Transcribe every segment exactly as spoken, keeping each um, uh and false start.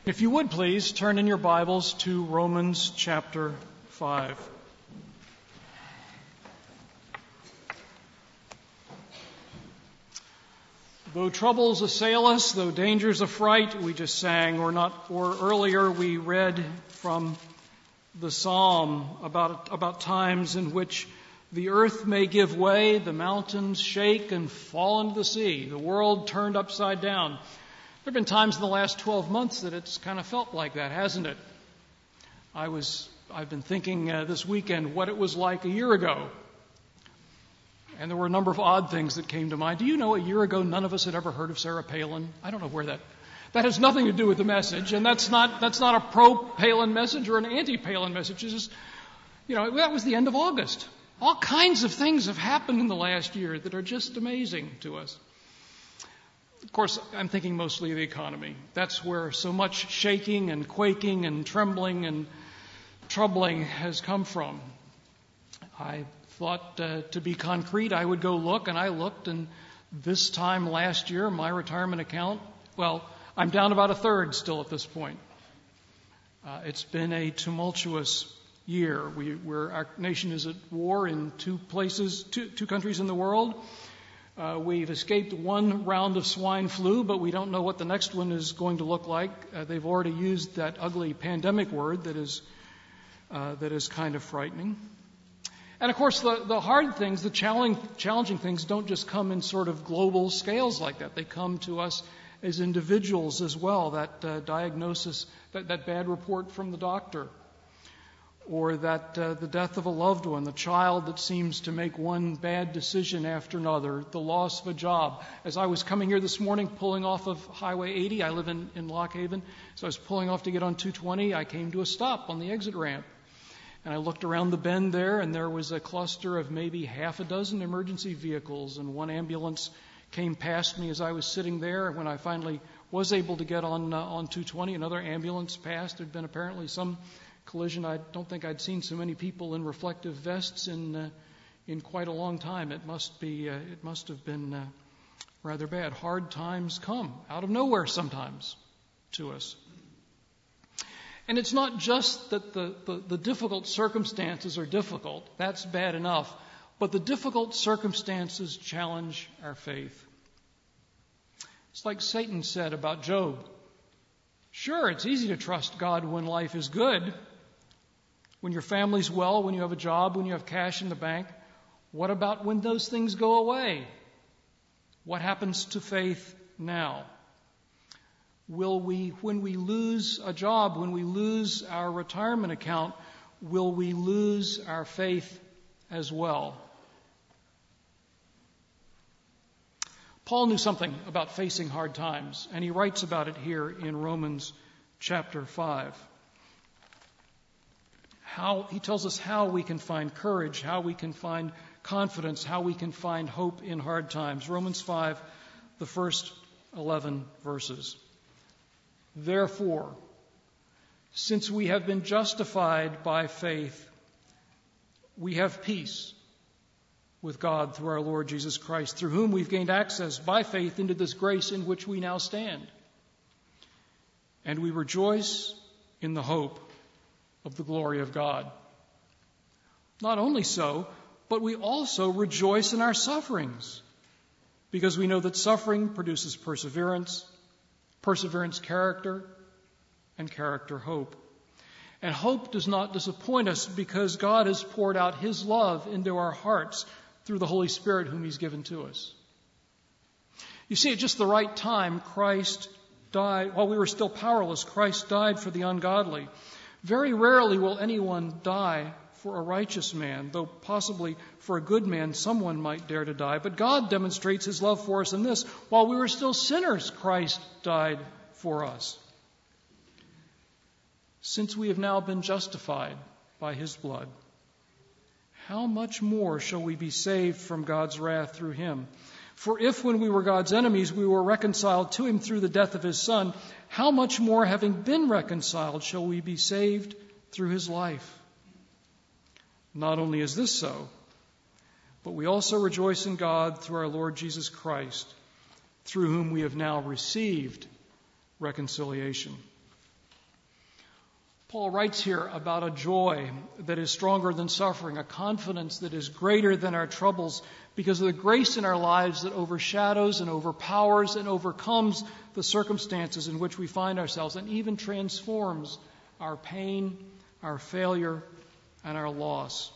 If you would please turn in your Bibles to Romans chapter five. Though troubles assail us, though dangers affright, we just sang, or not, or earlier we read from the psalm about, about times in which the earth may give way, the mountains shake and fall into the sea, the world turned upside down. There have been times in the last twelve months that it's kind of felt like that, hasn't it? I was, I've been thinking uh, this weekend what it was like a year ago. And there were a number of odd things that came to mind. Do you know a year ago none of us had ever heard of Sarah Palin? I don't know where that... That has nothing to do with the message, and that's not that's not a pro-Palin message or an anti-Palin message. It's just, you know, that was the end of August. All kinds of things have happened in the last year that are just amazing to us. Of course, I'm thinking mostly of the economy. That's where so much shaking and quaking and trembling and troubling has come from. I thought uh, to be concrete, I would go look, and I looked, and this time last year, my retirement account, well, I'm down about a third still at this point. Uh, it's been a tumultuous year. We, we're, our nation is at war in two places, two, two countries in the world. Uh, we've escaped one round of swine flu, but we don't know what the next one is going to look like. Uh, they've already used that ugly pandemic word that is uh, that is kind of frightening. And of course, the, the hard things, the challenging, challenging things don't just come in sort of global scales like that. They come to us as individuals as well. That uh, diagnosis, that, that bad report from the doctor, or that uh, the death of a loved one, the child that seems to make one bad decision after another, the loss of a job. As I was coming here this morning, pulling off of Highway eighty, I live in, in Lock Haven, so I was pulling off to get on two twenty, I came to a stop on the exit ramp. And I looked around the bend there, and there was a cluster of maybe half a dozen emergency vehicles, and one ambulance came past me as I was sitting there. When I finally was able to get on uh, on two twenty, another ambulance passed. There'd been apparently some collision. I don't think I'd seen so many people in reflective vests in uh, in quite a long time. It must be uh, it must have been uh, rather bad. Hard times come out of nowhere sometimes to us. And it's not just that the, the, the difficult circumstances are difficult. That's bad enough. But the difficult circumstances challenge our faith. It's like Satan said about Job. Sure, it's easy to trust God when life is good, when your family's well, when you have a job, when you have cash in the bank. What about when those things go away? What happens to faith now? Will we, when we lose a job, when we lose our retirement account, will we lose our faith as well? Paul knew something about facing hard times, and he writes about it here in Romans chapter five. How, he tells us how we can find courage, how we can find confidence, how we can find hope in hard times. Romans five, the first eleven verses. Therefore, since we have been justified by faith, we have peace with God through our Lord Jesus Christ, through whom we've gained access by faith into this grace in which we now stand. And we rejoice in the hope of the glory of God. Not only so, but we also rejoice in our sufferings, because we know that suffering produces perseverance, perseverance character, and character hope. And hope does not disappoint us because God has poured out His love into our hearts through the Holy Spirit whom He's given to us. You see, at just the right time, Christ died. While we were still powerless, Christ died for the ungodly. Very rarely will anyone die for a righteous man, though possibly for a good man someone might dare to die. But God demonstrates His love for us in this: while we were still sinners, Christ died for us. Since we have now been justified by His blood, how much more shall we be saved from God's wrath through Him? For if when we were God's enemies we were reconciled to Him through the death of His Son, how much more, having been reconciled, shall we be saved through His life? Not only is this so, but we also rejoice in God through our Lord Jesus Christ, through whom we have now received reconciliation. Paul writes here about a joy that is stronger than suffering, a confidence that is greater than our troubles because of the grace in our lives that overshadows and overpowers and overcomes the circumstances in which we find ourselves and even transforms our pain, our failure, and our loss.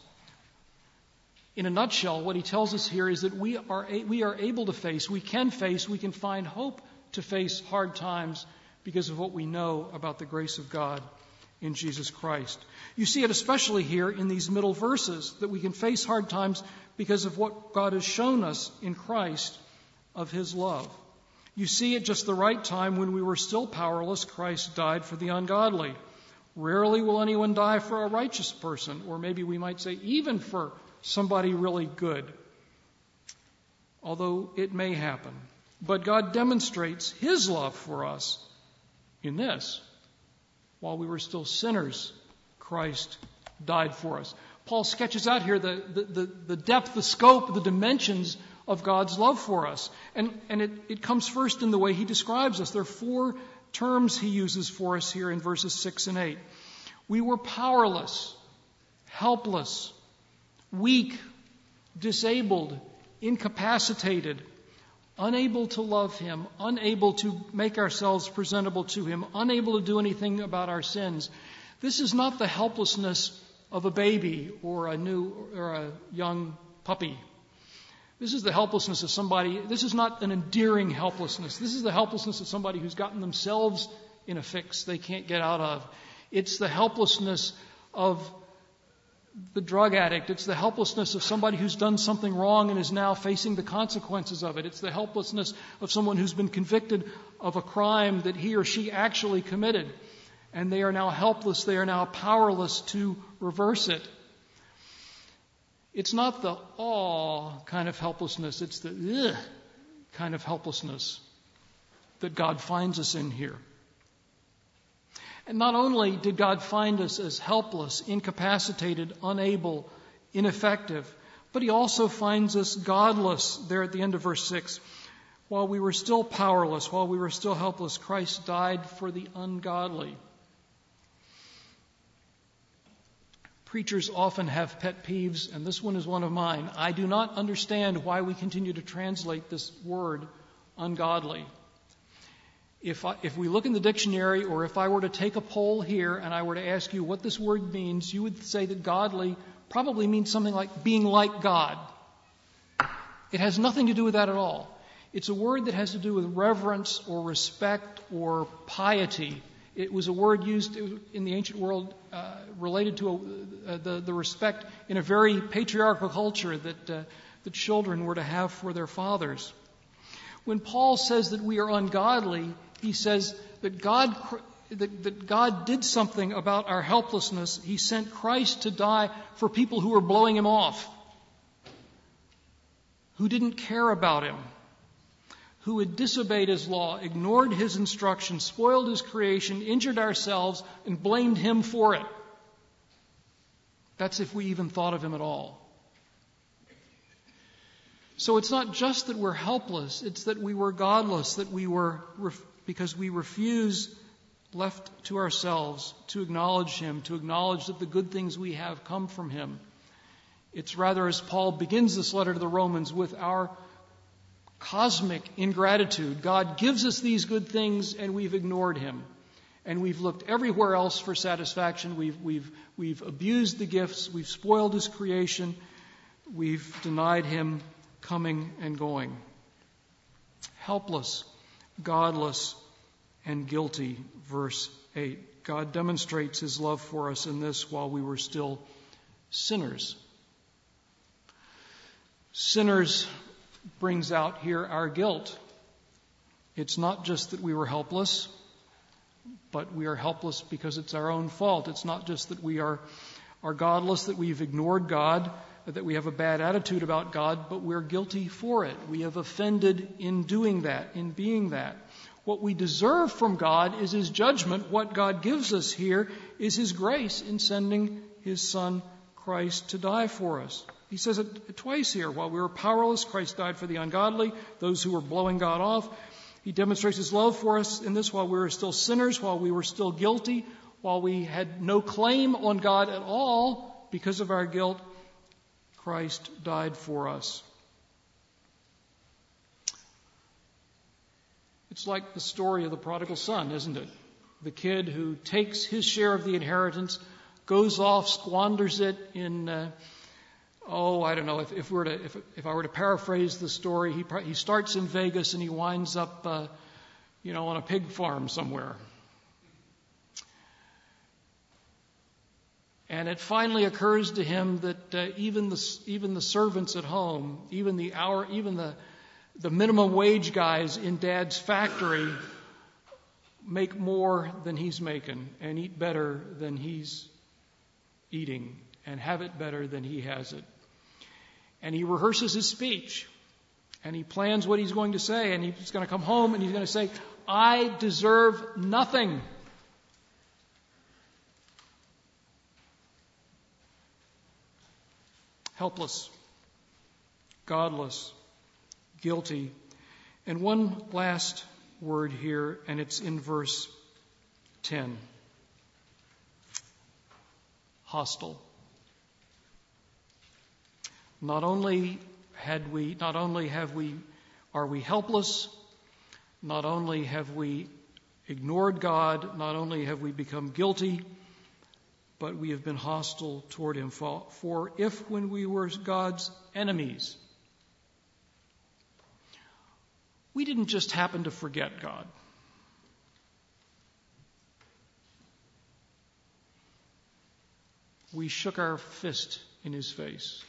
In a nutshell, what he tells us here is that we are, we are able to face, we can face, we can find hope to face hard times because of what we know about the grace of God in Jesus Christ. You see it especially here in these middle verses, that we can face hard times because of what God has shown us in Christ of his love. You see at just the right time when we were still powerless, Christ died for the ungodly. Rarely will anyone die for a righteous person, or maybe we might say even for somebody really good, although it may happen. But God demonstrates his love for us in this. While we were still sinners, Christ died for us. Paul sketches out here the, the, the, the depth, the scope, the dimensions of God's love for us. And, and it, it comes first in the way he describes us. There are four terms he uses for us here in verses six and eight. We were powerless, helpless, weak, disabled, incapacitated, unable to love him, unable to make ourselves presentable to him, unable to do anything about our sins. This is not the helplessness of a baby or a new or a young puppy. This is the helplessness of somebody. This is not an endearing helplessness. This is the helplessness of somebody who's gotten themselves in a fix they can't get out of. It's the helplessness of the drug addict. It's the helplessness of somebody who's done something wrong and is now facing the consequences of it. It's the helplessness of someone who's been convicted of a crime that he or she actually committed. And they are now helpless. They are now powerless to reverse it. It's not the awe kind of helplessness. It's the ugh kind of helplessness that God finds us in here. And not only did God find us as helpless, incapacitated, unable, ineffective, but he also finds us godless there at the end of verse six. While we were still powerless, while we were still helpless, Christ died for the ungodly. Preachers often have pet peeves, and this one is one of mine. I do not understand why we continue to translate this word ungodly. If I, if we look in the dictionary, or if I were to take a poll here and I were to ask you what this word means, you would say that godly probably means something like being like God. It has nothing to do with that at all. It's a word that has to do with reverence or respect or piety. It was a word used in the ancient world uh, related to a, uh, the, the respect in a very patriarchal culture that uh, the children were to have for their fathers. When Paul says that we are ungodly, he says that God, that, that God did something about our helplessness. He sent Christ to die for people who were blowing him off, who didn't care about him, who had disobeyed his law, ignored his instructions, spoiled his creation, injured ourselves, and blamed him for it. That's if we even thought of him at all. So it's not just that we're helpless, it's that we were godless, that we were, because we refuse, left to ourselves, to acknowledge him, to acknowledge that the good things we have come from him. It's rather, as Paul begins this letter to the Romans, with our cosmic ingratitude. God gives us these good things and we've ignored him. And we've looked everywhere else for satisfaction. We've, we've, we've abused the gifts. We've spoiled his creation. We've denied him coming and going. Helpless, godless, and guilty, verse eight. God demonstrates his love for us in this while we were still sinners. Sinners brings out here our guilt. It's not just that we were helpless, but we are helpless because it's our own fault. It's not just that we are, are godless, that we've ignored God, that we have a bad attitude about God, but we're guilty for it. We have offended in doing that, in being that. What we deserve from God is his judgment. What God gives us here is his grace in sending his Son, Christ, to die for us. He says it twice here. While we were powerless, Christ died for the ungodly, those who were blowing God off. He demonstrates his love for us in this while we were still sinners, while we were still guilty, while we had no claim on God at all because of our guilt, Christ died for us. It's like the story of the prodigal son, isn't it? The kid who takes his share of the inheritance, goes off, squanders it in, uh, oh, I don't know, if, if, we were to, if, if I were to paraphrase the story, he, he starts in Vegas and he winds up, uh, you know, on a pig farm somewhere. And it finally occurs to him that uh, even the even the servants at home, even the hour, even the the minimum wage guys in Dad's factory make more than he's making and eat better than he's eating and have it better than he has it. And he rehearses his speech and he plans what he's going to say, and he's going to come home and he's going to say, "I deserve nothing. Helpless, godless, guilty." And one last word here, and it's in verse ten. Hostile. Not only had we, not only have we, are we helpless, not only have we ignored God, not only have we become guilty, but we have been hostile toward him. For if when we were God's enemies, we didn't just happen to forget God. We shook our fist in his face.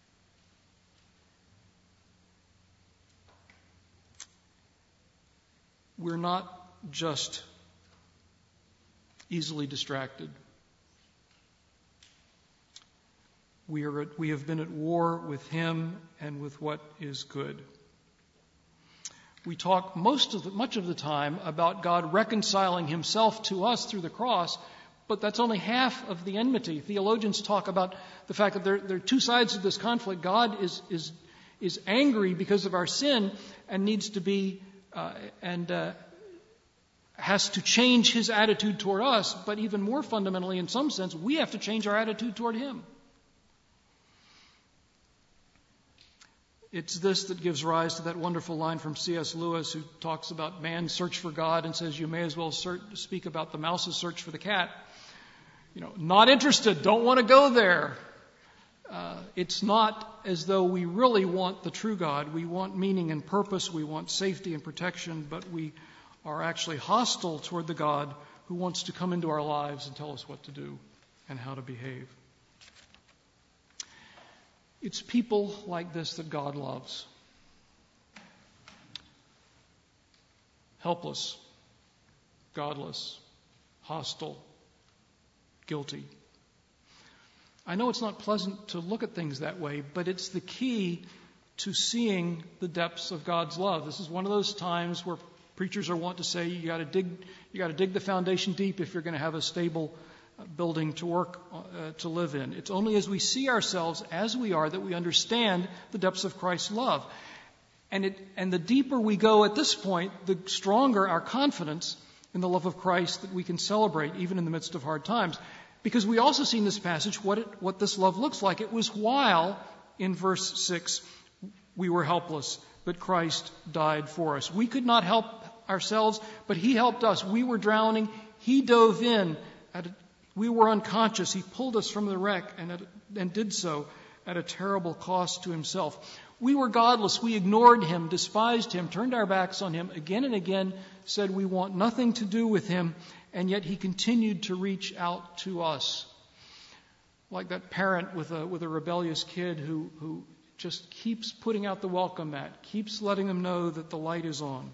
We're not just easily distracted. We are at, we have been at war with him and with what is good. We talk most of the, much of the time about God reconciling himself to us through the cross, but that's only half of the enmity. Theologians talk about the fact that there, there are two sides of this conflict. God is is is angry because of our sin and needs to be uh, and uh, has to change his attitude toward us. But even more fundamentally, in some sense, we have to change our attitude toward him. It's this that gives rise to that wonderful line from C S Lewis, who talks about man's search for God and says you may as well search, speak about the mouse's search for the cat. You know, not interested, don't want to go there. Uh, it's not as though we really want the true God. We want meaning and purpose. We want safety and protection, but we are actually hostile toward the God who wants to come into our lives and tell us what to do and how to behave. It's people like this that God loves. Helpless, godless, hostile, guilty. I know it's not pleasant to look at things that way, but it's the key to seeing the depths of God's love. This is one of those times where preachers are wont to say you got to dig, you got to dig the foundation deep if you're going to have a stable building to work, uh, to live in. It's only as we see ourselves as we are that we understand the depths of Christ's love. And it, and the deeper we go at this point, the stronger our confidence in the love of Christ that we can celebrate even in the midst of hard times. Because we also see in this passage what it, what this love looks like. It was while, in verse six, we were helpless, that Christ died for us. We could not help ourselves, but he helped us. We were drowning. He dove in. At a, we were unconscious. He pulled us from the wreck and, at, and did so at a terrible cost to himself. We were godless. We ignored him, despised him, turned our backs on him again and again, said we want nothing to do with him, and yet he continued to reach out to us. Like that parent with a with a rebellious kid who, who just keeps putting out the welcome mat, keeps letting them know that the light is on.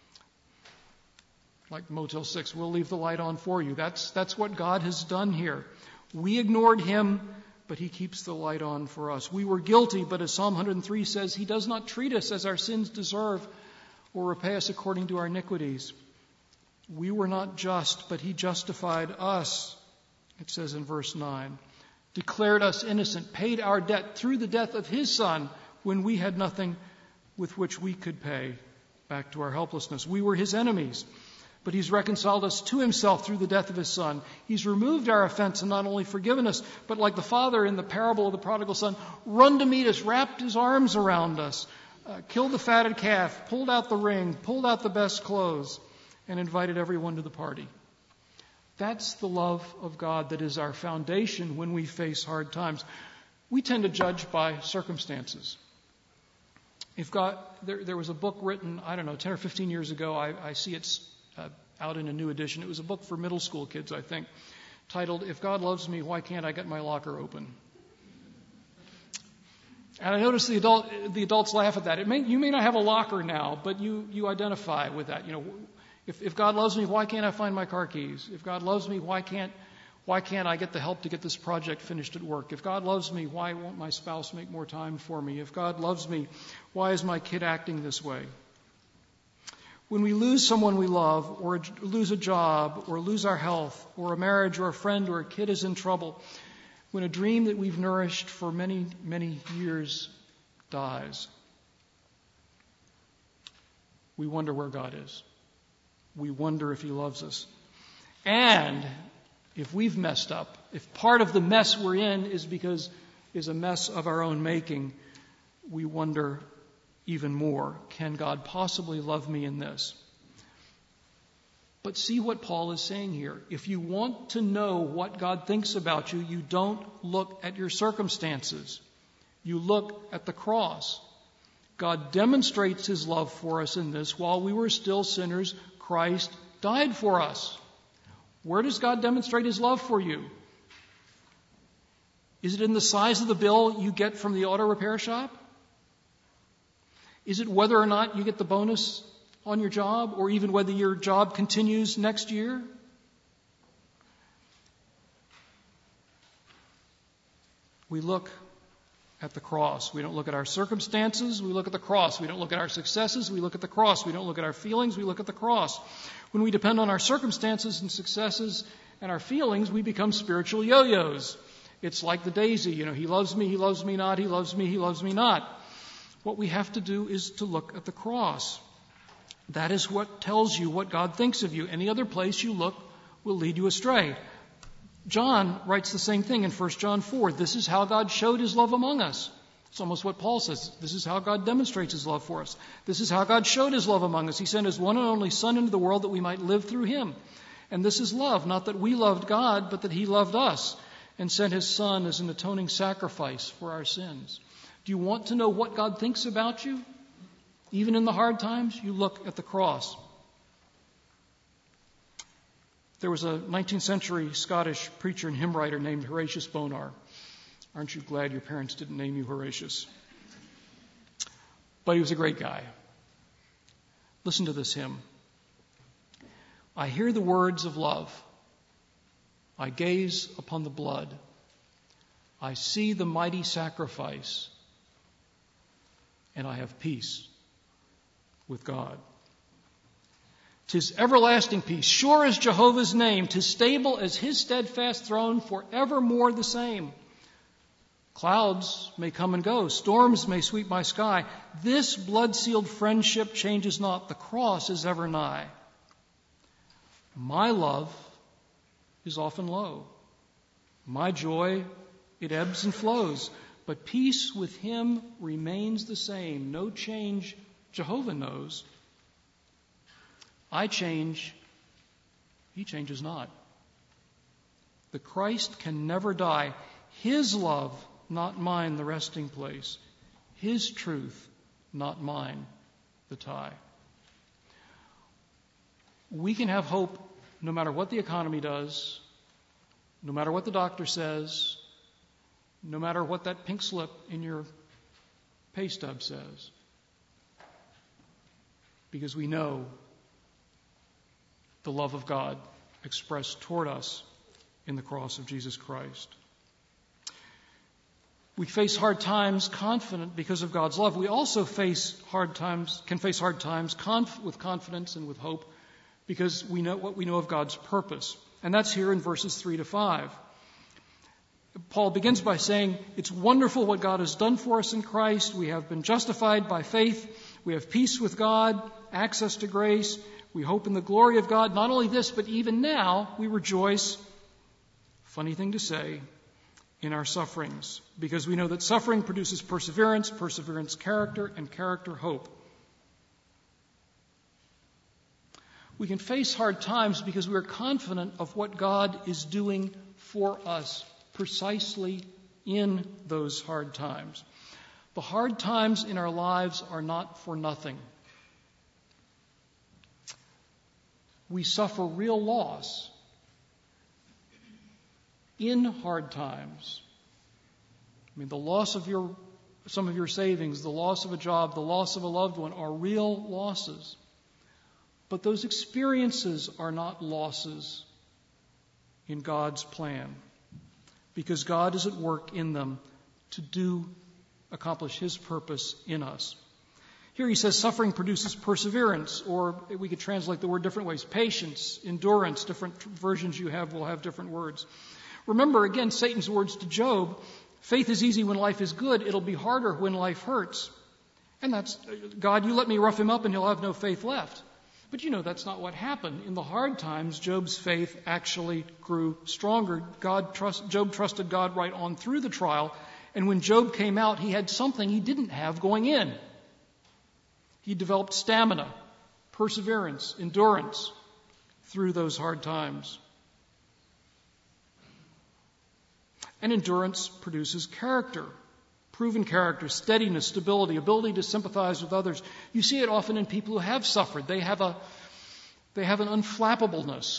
Like Motel six, we'll leave the light on for you. That's that's what God has done here. We ignored him, but he keeps the light on for us. We were guilty, but as Psalm one oh three says, he does not treat us as our sins deserve or repay us according to our iniquities. We were not just, but he justified us, it says in verse nine. Declared us innocent, paid our debt through the death of his Son when we had nothing with which we could pay, back to our helplessness. We were his enemies, but he's reconciled us to himself through the death of his Son. He's removed our offense and not only forgiven us, but like the father in the parable of the prodigal son, run to meet us, wrapped his arms around us, uh, killed the fatted calf, pulled out the ring, pulled out the best clothes, and invited everyone to the party. That's the love of God that is our foundation when we face hard times. We tend to judge by circumstances. If God, there, there was a book written, I don't know, ten or fifteen years ago. I, I see it's uh, out in a new edition. It was a book for middle school kids, I think, titled, "If God Loves Me, Why Can't I Get My Locker Open?" And I notice the adult, the adults laugh at that. It may, you may not have a locker now, but you, you identify with that. You know, if, if God loves me, why can't I find my car keys? If God loves me, why can't Why can't I get the help to get this project finished at work? If God loves me, why won't my spouse make more time for me? If God loves me, why is my kid acting this way? When we lose someone we love, or lose a job, or lose our health, or a marriage, or a friend, or a kid is in trouble, when a dream that we've nourished for many, many years dies, we wonder where God is. We wonder if he loves us. And if we've messed up, if part of the mess we're in is because is a mess of our own making, we wonder even more, can God possibly love me in this? But see what Paul is saying here. If you want to know what God thinks about you, you don't look at your circumstances. You look at the cross. God demonstrates his love for us in this. While we were still sinners, Christ died for us. Where does God demonstrate his love for you? Is it in the size of the bill you get from the auto repair shop? Is it whether or not you get the bonus on your job, or even whether your job continues next year? We look at the cross. We don't look at our circumstances. We look at the cross. We don't look at our successes. We look at the cross. We don't look at our feelings. We look at the cross. When we depend on our circumstances and successes and our feelings, we become spiritual yo-yos. It's like the daisy. You know, he loves me, he loves me not, he loves me, he loves me not. What we have to do is to look at the cross. That is what tells you what God thinks of you. Any other place you look will lead you astray. John writes the same thing in First John four. This is how God showed his love among us. It's almost what Paul says. This is how God demonstrates his love for us. This is how God showed his love among us. He sent his one and only Son into the world that we might live through him. And this is love, not that we loved God, but that he loved us and sent his Son as an atoning sacrifice for our sins. Do you want to know what God thinks about you? Even in the hard times, you look at the cross. There was a nineteenth century Scottish preacher and hymn writer named Horatius Bonar. Aren't you glad your parents didn't name you Horatius? But he was a great guy. Listen to this hymn. I hear the words of love. I gaze upon the blood. I see the mighty sacrifice. And I have peace with God. 'Tis everlasting peace, sure as Jehovah's name, 'tis stable as his steadfast throne, forevermore the same. Clouds may come and go, storms may sweep my sky. This blood-sealed friendship changes not, the cross is ever nigh. My love is often low. My joy, it ebbs and flows, but peace with him remains the same. No change Jehovah knows. I change, he changes not. The Christ can never die. His love, not mine, the resting place. His truth, not mine, the tie. We can have hope no matter what the economy does, no matter what the doctor says, no matter what that pink slip in your pay stub says. Because we know the love of God expressed toward us in the cross of Jesus Christ. We face hard times confident because of God's love. We also face hard times, can face hard times conf- with confidence and with hope because we know what we know of God's purpose. And that's here in verses three to five. Paul begins by saying, it's wonderful what God has done for us in Christ. We have been justified by faith. We have peace with God, access to grace. We hope in the glory of God. Not only this, but even now we rejoice, funny thing to say, in our sufferings, because we know that suffering produces perseverance, perseverance character, and character hope. We can face hard times because we are confident of what God is doing for us precisely in those hard times. The hard times in our lives are not for nothing. We suffer real loss in hard times. I mean, the loss of your, some of your savings, the loss of a job, the loss of a loved one are real losses. But those experiences are not losses in God's plan, because God is at work in them to do, accomplish His purpose in us. Here he says suffering produces perseverance, or we could translate the word different ways. Patience, endurance, different versions you have will have different words. Remember, again, Satan's words to Job, faith is easy when life is good. It'll be harder when life hurts. And that's, God, you let me rough him up and he'll have no faith left. But you know, that's not what happened. In the hard times, Job's faith actually grew stronger. God trust, Job trusted God right on through the trial. And when Job came out, he had something he didn't have going in. He developed stamina, perseverance, endurance through those hard times. And endurance produces character, proven character, steadiness, stability, ability to sympathize with others. You see it often in people who have suffered. They have a, they have an unflappableness.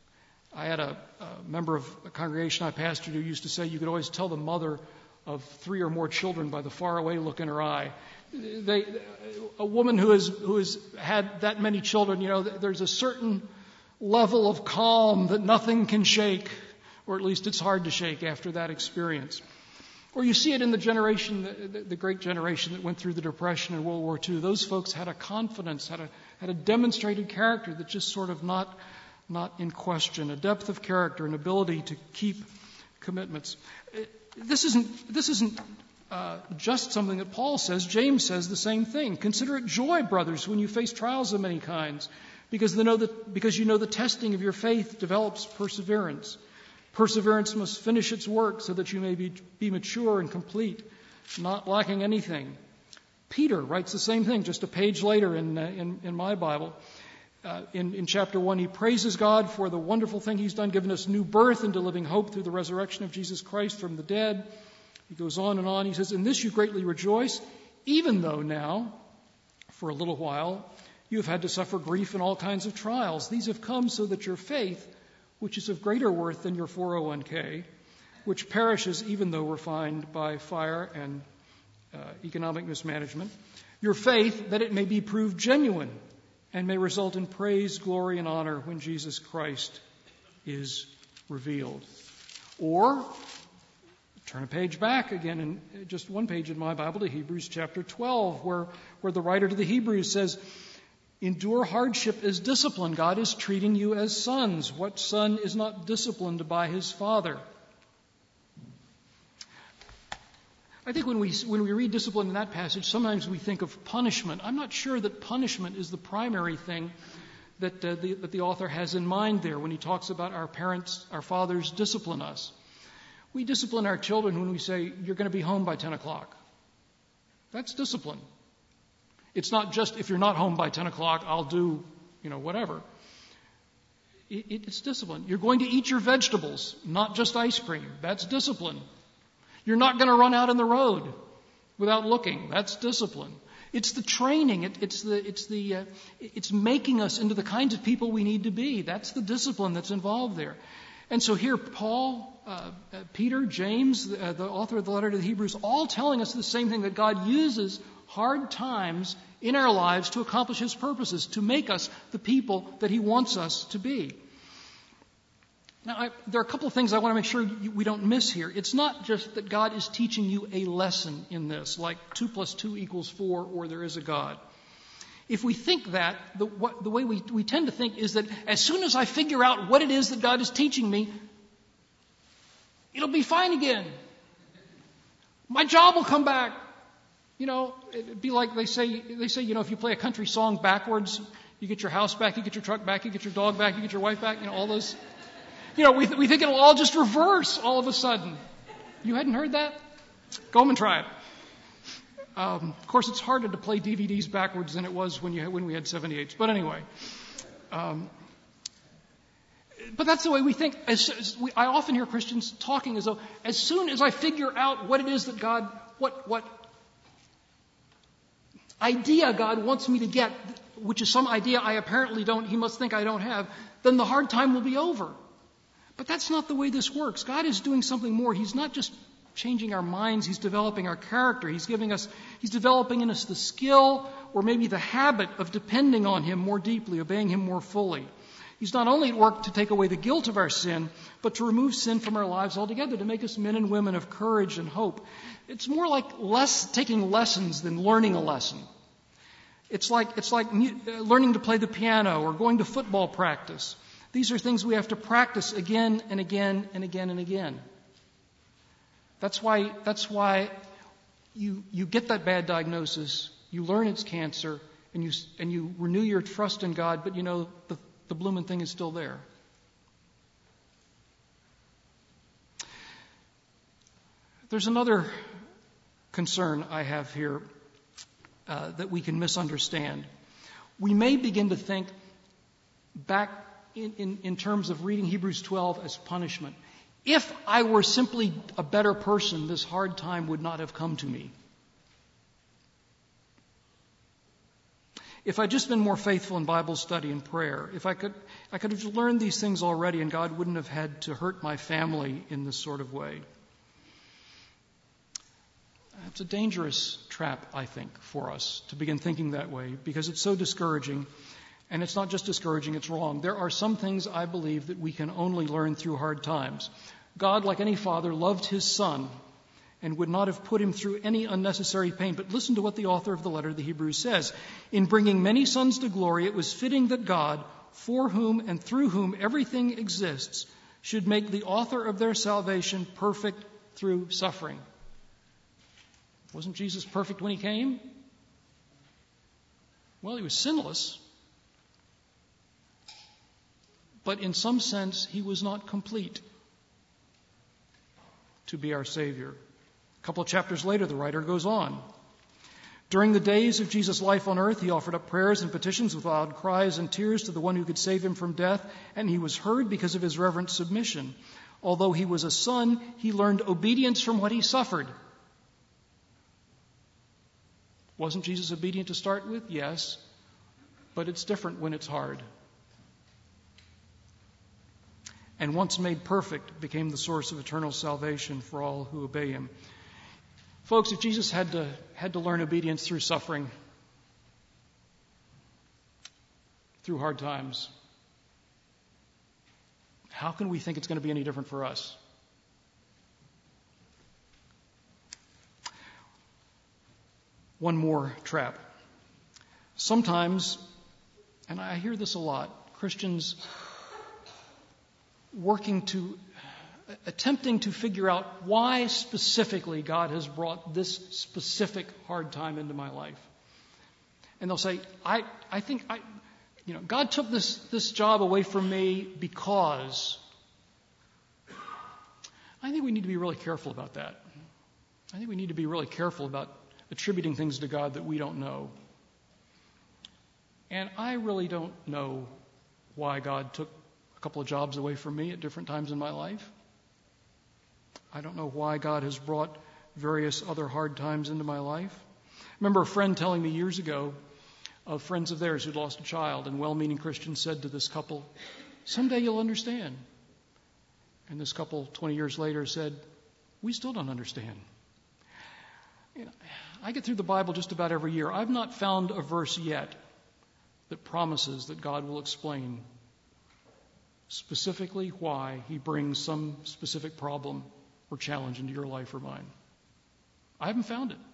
I had a, a member of a congregation I pastored who used to say you could always tell the mother of three or more children by the faraway look in her eye. They, a woman who has who has had that many children, you know, there's a certain level of calm that nothing can shake, or at least it's hard to shake after that experience. Or you see it in the generation, the, the great generation that went through the Depression and World War Two. Those folks had a confidence, had a had a demonstrated character that just sort of not not in question, a depth of character, an ability to keep commitments. This isn't this isn't. Uh, just something that Paul says. James says the same thing. Consider it joy, brothers, when you face trials of many kinds, because, they know that, because you know the testing of your faith develops perseverance. Perseverance must finish its work so that you may be, be mature and complete, not lacking anything. Peter writes the same thing just a page later in, uh, in, in my Bible. Uh, in, in chapter one, he praises God for the wonderful thing He's done, given us new birth into living hope through the resurrection of Jesus Christ from the dead. He goes on and on. He says, in this you greatly rejoice, even though now, for a little while, you have had to suffer grief in all kinds of trials. These have come so that your faith, which is of greater worth than your four oh one k, which perishes even though refined by fire and uh, economic mismanagement, your faith, that it may be proved genuine and may result in praise, glory, and honor when Jesus Christ is revealed. Or, turn a page back again, and just one page in my Bible, to Hebrews chapter twelve, where, where the writer to the Hebrews says, endure hardship as discipline. God is treating you as sons. What son is not disciplined by his father? I think when we when we read discipline in that passage, sometimes we think of punishment. I'm not sure that punishment is the primary thing that, uh, the, that the author has in mind there when he talks about our parents, our fathers discipline us. We discipline our children when we say, you're going to be home by ten o'clock. That's discipline. It's not just, if you're not home by ten o'clock, I'll do, you know, whatever. It, it, it's discipline. You're going to eat your vegetables, not just ice cream. That's discipline. You're not going to run out in the road without looking. That's discipline. It's the training. It, it's the, it's the, uh, it's making us into the kinds of people we need to be. That's the discipline that's involved there. And so here, Paul, uh, uh, Peter, James, uh, the author of the letter to the Hebrews, all telling us the same thing, that God uses hard times in our lives to accomplish His purposes, to make us the people that He wants us to be. Now, I, there are a couple of things I want to make sure you, we don't miss here. It's not just that God is teaching you a lesson in this, like two plus two equals four, or there is a God. If we think that, the, what, the way we, we tend to think is that as soon as I figure out what it is that God is teaching me, it'll be fine again. My job will come back. You know, it'd be like they say, they say, you know, if you play a country song backwards, You get your house back, you get your truck back, you get your dog back, you get your wife back, you know, all those. You know, we, th- we think it'll all just reverse all of a sudden. You hadn't heard that? Go home and try it. Um, of course, it's harder to play D V Ds backwards than it was when you had, when we had seventy-eights. But anyway, um, but that's the way we think. As, as we, I often hear Christians talking as though, as soon as I figure out what it is that God, what what idea God wants me to get, which is some idea I apparently don't, He must think I don't have, then the hard time will be over. But that's not the way this works. God is doing something more. He's not just changing our minds. He's developing our character. He's giving us, He's developing in us the skill or maybe the habit of depending on Him more deeply, obeying Him more fully. He's not only at work to take away the guilt of our sin, but to remove sin from our lives altogether, to make us men and women of courage and hope. It's more like less taking lessons than learning a lesson. It's like, it's like learning to play the piano or going to football practice. These are things we have to practice again and again and again and again. That's why, that's why you, you get that bad diagnosis, you learn it's cancer, and you, and you renew your trust in God, but you know the, the blooming thing is still there. There's another concern I have here uh, that we can misunderstand. We may begin to think back In, in, in terms of reading Hebrews twelve as punishment. If I were simply a better person, this hard time would not have come to me. If I'd just been more faithful in Bible study and prayer, if I could, I could have learned these things already and God wouldn't have had to hurt my family in this sort of way. It's a dangerous trap, I think, for us to begin thinking that way because it's so discouraging. And it's not just discouraging, it's wrong. There are some things I believe that we can only learn through hard times. God, like any father, loved His Son and would not have put Him through any unnecessary pain. But listen to what the author of the letter to the Hebrews says. In bringing many sons to glory, it was fitting that God, for whom and through whom everything exists, should make the author of their salvation perfect through suffering. Wasn't Jesus perfect when He came? Well, He was sinless. But in some sense, He was not complete to be our Savior. A couple of chapters later, the writer goes on. During the days of Jesus' life on earth, He offered up prayers and petitions with loud cries and tears to the one who could save Him from death, and He was heard because of His reverent submission. Although He was a son, He learned obedience from what He suffered. Wasn't Jesus obedient to start with? Yes. But it's different when it's hard. And once made perfect, became the source of eternal salvation for all who obey Him. Folks, if Jesus had to had to learn obedience through suffering, through hard times, how can we think it's going to be any different for us? One more trap. Sometimes, and I hear this a lot, Christians working to, attempting to figure out why specifically God has brought this specific hard time into my life. And they'll say, I, I think, I, you know, God took this, this job away from me because. I think we need to be really careful about that. I think we need to be really careful about attributing things to God that we don't know. And I really don't know why God took a couple of jobs away from me at different times in my life. I don't know why God has brought various other hard times into my life. I remember a friend telling me years ago of friends of theirs who'd lost a child, and well-meaning Christians said to this couple, someday you'll understand. And this couple, twenty years later, said, we still don't understand. You know, I get through the Bible just about every year. I've not found a verse yet that promises that God will explain specifically why He brings some specific problem or challenge into your life or mine. I haven't found it.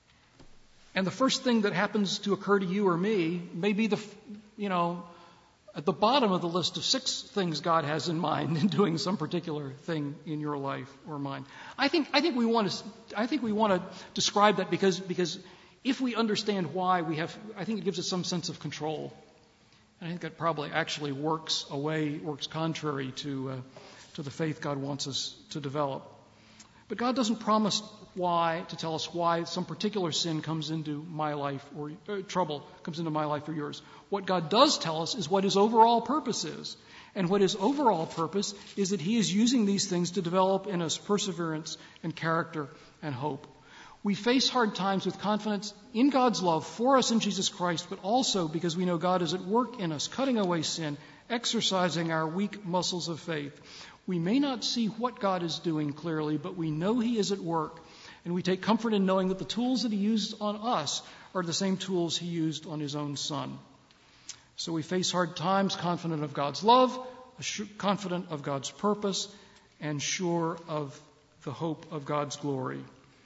And the first thing that happens to occur to you or me may be the, you know, at the bottom of the list of six things God has in mind in doing some particular thing in your life or mine. I think I think we want to I think we want to describe that because because if we understand why, we have I think it gives us some sense of control. And I think that probably actually works away, works contrary to uh, to the faith God wants us to develop. But God doesn't promise why, to tell us why some particular sin comes into my life or uh, trouble comes into my life or yours. What God does tell us is what his overall purpose is. And what his overall purpose is that he is using these things to develop in us perseverance and character and hope. We face hard times with confidence in God's love for us in Jesus Christ, but also because we know God is at work in us, cutting away sin, exercising our weak muscles of faith. We may not see what God is doing clearly, but we know he is at work. And we take comfort in knowing that the tools that he used on us are the same tools he used on his own son. So we face hard times confident of God's love, confident of God's purpose, and sure of the hope of God's glory.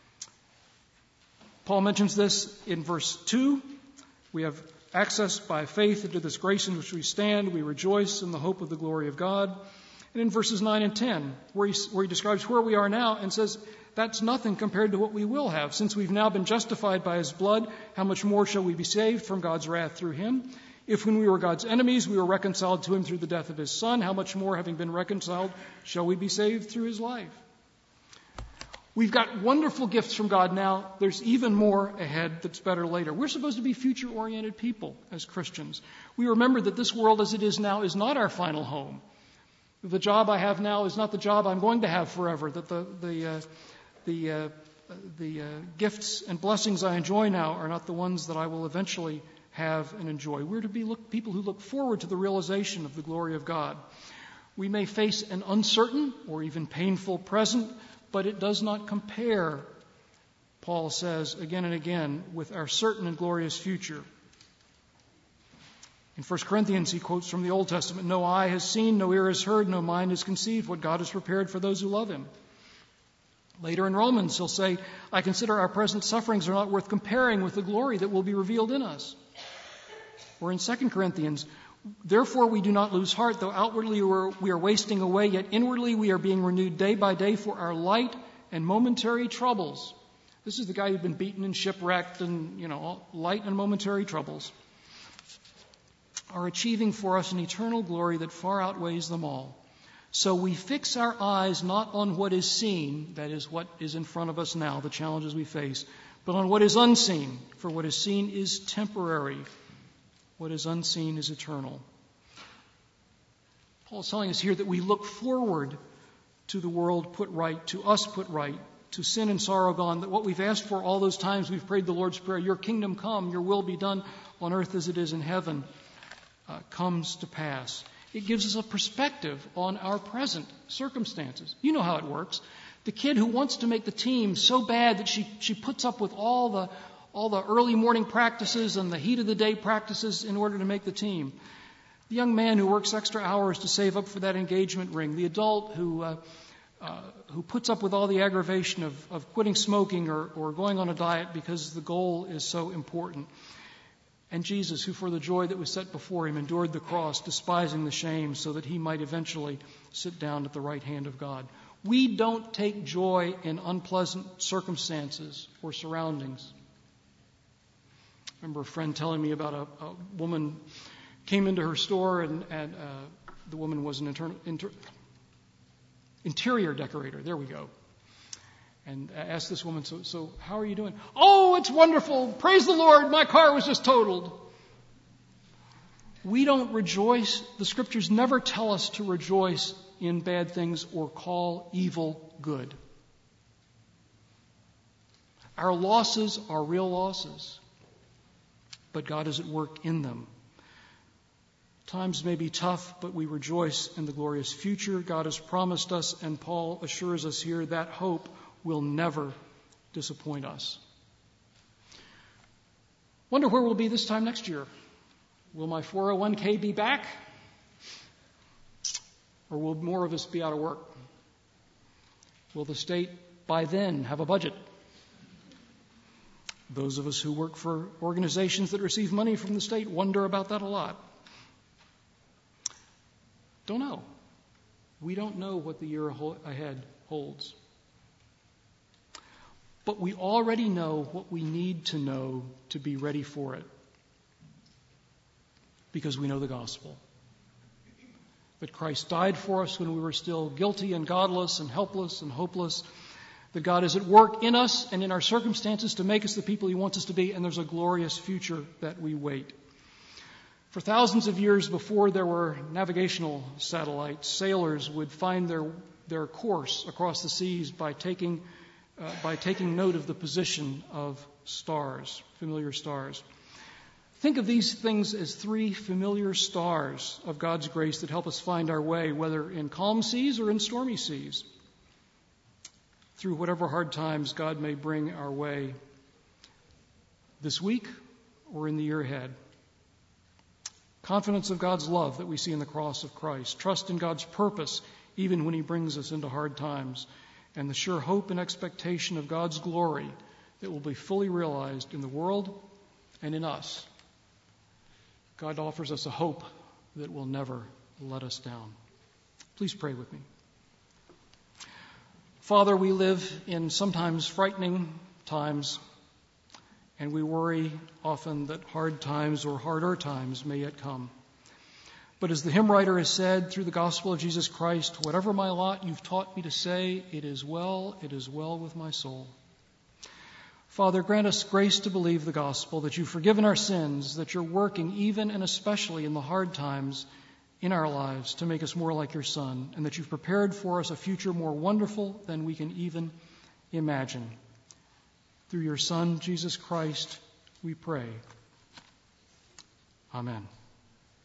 Paul mentions this in verse two. We have access by faith into this grace in which we stand. We rejoice in the hope of the glory of God. And in verses nine and ten, where he, where he describes where we are now and says, that's nothing compared to what we will have. Since we've now been justified by his blood, how much more shall we be saved from God's wrath through him? If when we were God's enemies, we were reconciled to him through the death of his son, how much more, having been reconciled, shall we be saved through his life? We've got wonderful gifts from God now. There's even more ahead that's better later. We're supposed to be future-oriented people as Christians. We remember that this world as it is now is not our final home. The job I have now is not the job I'm going to have forever. That the the uh, the uh, the uh, gifts and blessings I enjoy now are not the ones that I will eventually have and enjoy. We're to be look, people who look forward to the realization of the glory of God. We may face an uncertain or even painful present, but it does not compare, Paul says again and again, with our certain and glorious future. In First Corinthians, he quotes from the Old Testament, no eye has seen, no ear has heard, no mind has conceived what God has prepared for those who love him. Later in Romans, he'll say, I consider our present sufferings are not worth comparing with the glory that will be revealed in us. Or in Second Corinthians, therefore we do not lose heart, though outwardly we are wasting away, yet inwardly we are being renewed day by day for our light and momentary troubles. This is the guy who'd been beaten and shipwrecked and, you know, light and momentary troubles are achieving for us an eternal glory that far outweighs them all. So we fix our eyes not on what is seen, that is what is in front of us now, the challenges we face, but on what is unseen. For what is seen is temporary. What is unseen is eternal. Paul's telling us here that we look forward to the world put right, to us put right, to sin and sorrow gone, that what we've asked for all those times we've prayed the Lord's Prayer, your kingdom come, your will be done on earth as it is in heaven, uh, comes to pass. It gives us a perspective on our present circumstances. You know how it works. The kid who wants to make the team so bad that she, she puts up with all the all the early morning practices and the heat of the day practices in order to make the team. The young man who works extra hours to save up for that engagement ring. The adult who uh, uh, who puts up with all the aggravation of, of quitting smoking or, or going on a diet because the goal is so important. And Jesus, who for the joy that was set before him endured the cross, despising the shame, so that he might eventually sit down at the right hand of God. We don't take joy in unpleasant circumstances or surroundings. I remember a friend telling me about a, a woman came into her store, and, and uh, the woman was an inter- inter- interior decorator. There we go. And I asked this woman, so, so how are you doing? Oh, it's wonderful. Praise the Lord. My car was just totaled. We don't rejoice. The scriptures never tell us to rejoice in bad things or call evil good. Our losses are real losses, but God is at work in them. Times may be tough, but we rejoice in the glorious future God has promised us, and Paul assures us here that hope will never disappoint us. Wonder where we'll be this time next year. Will my four oh one k be back? Or will more of us be out of work? Will the state by then have a budget? Those of us who work for organizations that receive money from the state wonder about that a lot. Don't know. We don't know what the year ahead holds. But we already know what we need to know to be ready for it, because we know the gospel. That Christ died for us when we were still guilty and godless and helpless and hopeless. That God is at work in us and in our circumstances to make us the people He wants us to be, and there's a glorious future that we wait. For thousands of years before there were navigational satellites, sailors would find their their course across the seas by taking uh, by taking note of the position of stars, familiar stars. Think of these things as three familiar stars of God's grace that help us find our way, whether in calm seas or in stormy seas, through whatever hard times God may bring our way this week or in the year ahead. Confidence of God's love that we see in the cross of Christ. Trust in God's purpose even when He brings us into hard times. And the sure hope and expectation of God's glory that will be fully realized in the world and in us. God offers us a hope that will never let us down. Please pray with me. Father, we live in sometimes frightening times, and we worry often that hard times or harder times may yet come. But as the hymn writer has said, through the gospel of Jesus Christ, whatever my lot, you've taught me to say, it is well, it is well with my soul. Father, grant us grace to believe the gospel, that you've forgiven our sins, that you're working even and especially in the hard times in our lives to make us more like your Son, and that you've prepared for us a future more wonderful than we can even imagine. Through your Son, Jesus Christ, we pray. Amen.